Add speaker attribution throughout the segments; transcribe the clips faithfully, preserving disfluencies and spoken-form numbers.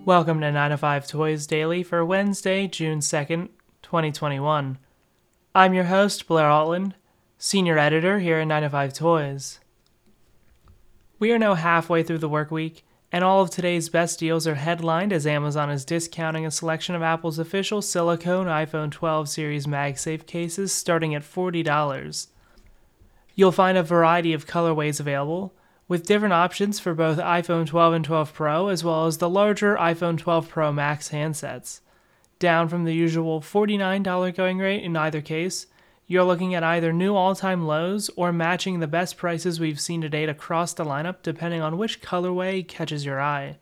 Speaker 1: Welcome to nine to five Toys Daily for Wednesday, June second, twenty twenty-one. I'm your host, Blair Altland, Senior Editor here at nine to five Toys. We are now halfway through the work week, and all of today's best deals are headlined as Amazon is discounting a selection of Apple's official silicone iPhone twelve series MagSafe cases starting at forty dollars. You'll find a variety of colorways available, with different options for both iPhone twelve and twelve Pro, as well as the larger iPhone twelve Pro Max handsets. Down from the usual forty-nine dollars going rate in either case, you're looking at either new all-time lows or matching the best prices we've seen to date across the lineup depending on which colorway catches your eye.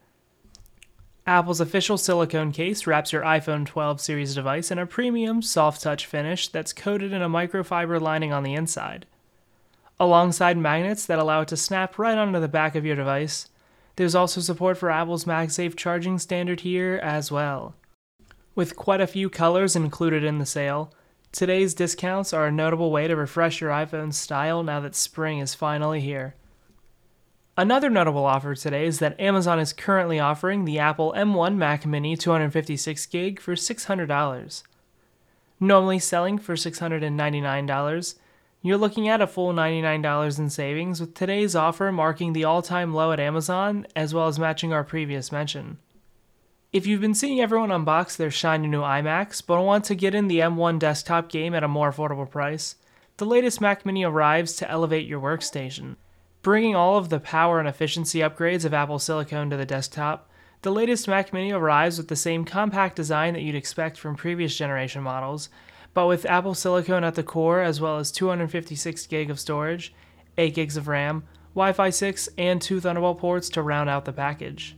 Speaker 1: Apple's official silicone case wraps your iPhone twelve series device in a premium, soft-touch finish that's coated in a microfiber lining on the inside. Alongside magnets that allow it to snap right onto the back of your device, there's also support for Apple's MagSafe charging standard here as well. With quite a few colors included in the sale, today's discounts are a notable way to refresh your iPhone's style now that spring is finally here. Another notable offer today is that Amazon is currently offering the Apple M one Mac Mini two fifty-six gig for six hundred dollars. Normally selling for six hundred ninety-nine dollars, you're looking at a full ninety-nine dollars in savings, with today's offer marking the all-time low at Amazon, as well as matching our previous mention. If you've been seeing everyone unbox their shiny new iMacs, but want to get in the M one desktop game at a more affordable price, the latest Mac Mini arrives to elevate your workstation. Bringing all of the power and efficiency upgrades of Apple Silicone to the desktop, the latest Mac Mini arrives with the same compact design that you'd expect from previous generation models, but with Apple Silicone at the core, as well as two fifty-six gig of storage, eight gigs of RAM, Wi-Fi six, and two Thunderbolt ports to round out the package.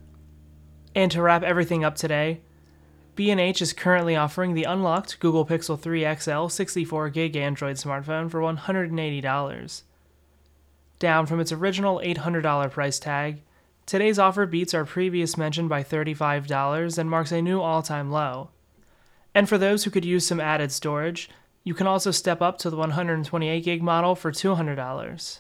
Speaker 1: And to wrap everything up today, B and H is currently offering the unlocked Google Pixel three X L sixty-four gig Android smartphone for one hundred eighty dollars. Down from its original eight hundred dollars price tag, today's offer beats our previous mention by thirty-five dollars and marks a new all-time low. And for those who could use some added storage, you can also step up to the one hundred twenty-eight gig model for two hundred dollars.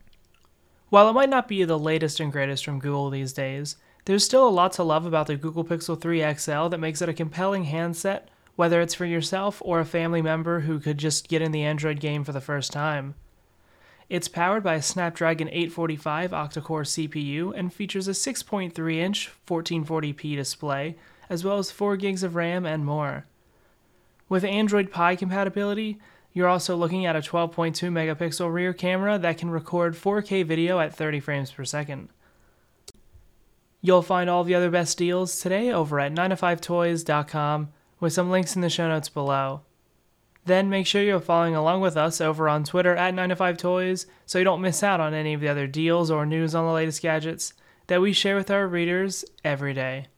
Speaker 1: While it might not be the latest and greatest from Google these days, there's still a lot to love about the Google Pixel three X L that makes it a compelling handset, whether it's for yourself or a family member who could just get in the Android game for the first time. It's powered by a Snapdragon eight forty-five octa-core C P U and features a six point three inch fourteen forty p display, as well as four gigs of RAM and more. With Android Pie compatibility, you're also looking at a twelve point two megapixel rear camera that can record four K video at thirty frames per second. You'll find all the other best deals today over at nine to five toys dot com with some links in the show notes below. Then make sure you're following along with us over on Twitter at nine to five toys so you don't miss out on any of the other deals or news on the latest gadgets that we share with our readers every day.